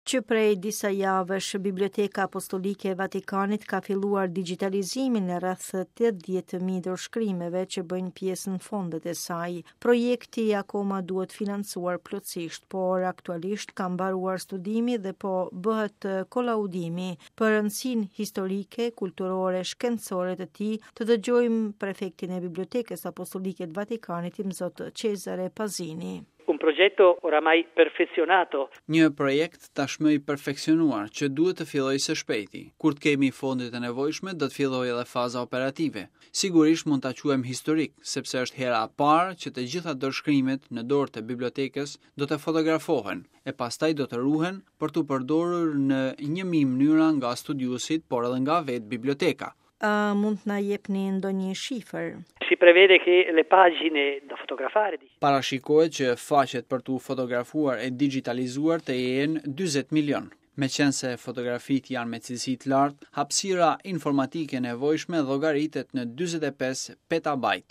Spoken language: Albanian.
Që prej disa javësh, Biblioteka Apostolike e Vatikanit ka filluar digitalizimin e rreth 80.000 dorëshkrimeve që bëjnë pjesë në fondet e saj. Projekti akoma duhet financuar plotësisht, por aktualisht ka mbaruar studimi dhe po bëhet kolaudimi. Për rëndësinë historike, kulturore, shkencore të tij, të dëgjojmë prefektin e Bibliotekës Apostolike të Vatikanit, Zot Cesare Pazini. Un progetto oramai perfezionato. Një projekt tashmë i perfeksionuar që duhet të fillojë së shpejti. Kur të kemi fondet e nevojshme, do të fillojë edhe faza operative. Sigurisht mund ta quajmë historik, sepse është hera e parë që të gjitha dorëshkrimet në dorë të bibliotekës do të fotografohen e pastaj do të ruhen për të përdorur në 1000 mënyra nga studiusit, por edhe nga vetë biblioteka. Mund të na jepni ndonjë shifër? Si prevede che le pagine da fotografare. Parashikohet që faqet për të fotografuar e digitalizuar të jenë 40 milion. Meqense fotografitë janë me cilësi të lartë, hapësira informatike nevojshme llogaritet në 45 petabajt.